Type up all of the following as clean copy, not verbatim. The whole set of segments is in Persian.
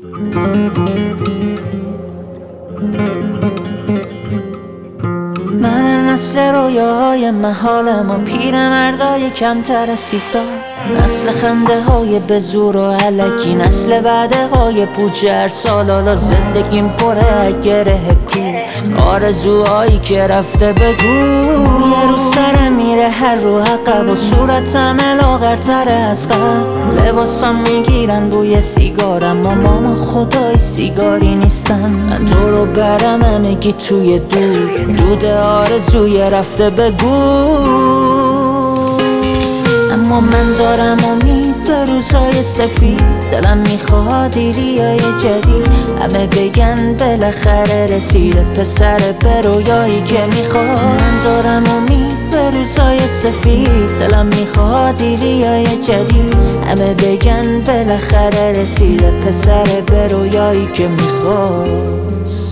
من نسل رویاهای محالم و پیرمردای کمتر از 30 سال، نسل خنده های به زور و علکی، نسل بعده های پوچ هر سال. حالا زندگیم پره گره کو، آرزوهایی که رفته بگو. یه روز سرم میره هر رو عقب و صورتم لاغرتر از قبل. لباسام میگیرن بوی سیگارم، مامان خدای سیگاری نیستم. من تو رو برم همگی توی دود آرزوی رفته بگو. اما من دارم امید به روزهای سفید، دلم میخواد ایریای جدید. همه بگن بالاخره رسیده پسر به رویایی که میخواد. من دارم امید به روزهای سفید، دلم میخواد ایریای جدید. همه بگن بالاخره رسیده پسر به رویایی که میخواست.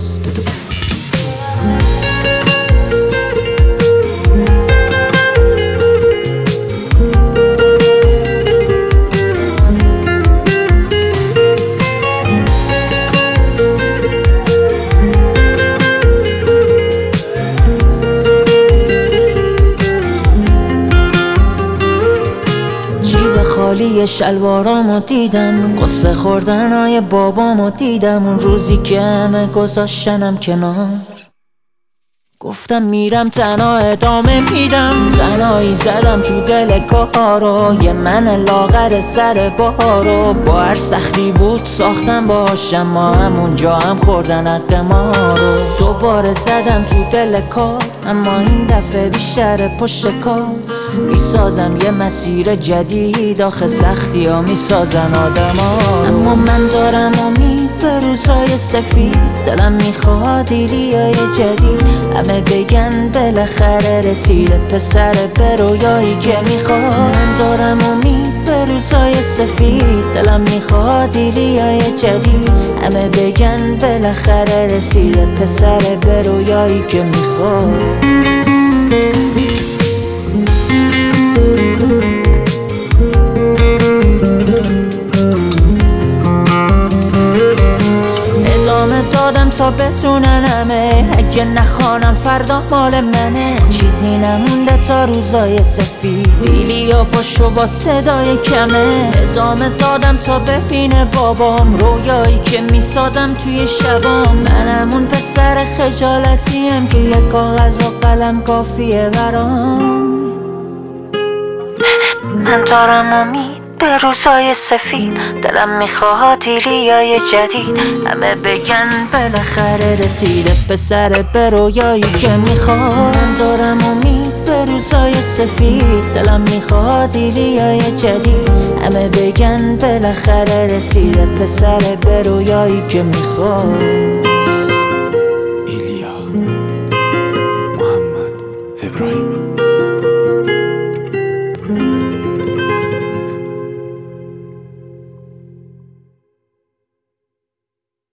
خالی شلوارامو دیدم، قصه خوردنهای بابامو دیدم. اون روزی که همه گذاشتنم کنار، گفتم میرم تنها ادامه میدم. تنهایی زدم تو دل کارو، یه من لاغر سر بارو. با هر سختی بود ساختم باش، اما همونجا هم خوردن حق ما رو. دوباره زدم تو دل کار، اما این دفعه بیشتر پشت کار. میسازم یه مسیر جدید، آخه سختی ها میسازن آدم ها. اما من دارم امید به روزهای سفید، دلم میخواد ایریای جدید. همه بگن بالاخره رسیده پسر به رویایی که میخواد. من دارم امید به روزهای سفید، دلم میخواد ایریای جدید. همه بگن بالاخره رسیده پسر به رویایی که میخواد. دادم تا بتونن همه، اگه نخوانم فردا مال منه. چیزی نمونده تا روزای سفید، بیلی و پاشو با صدای کمه. ادامه دادم تا ببینه بابام رویایی که میسازم توی شبام. من همون پسر خجالتیم که یه کاغذ و قلم کافیه برام. من دارم امید به روزای سفید، دلم میخواد ایریای جدید. همه بگن بالاخره رسیده پسر به رویایی که میخواد. من دارم امید به روزای سفید، دلم میخواد ایریای جدید. همه بگن بالاخره رسیده پسر به رویایی که میخواد.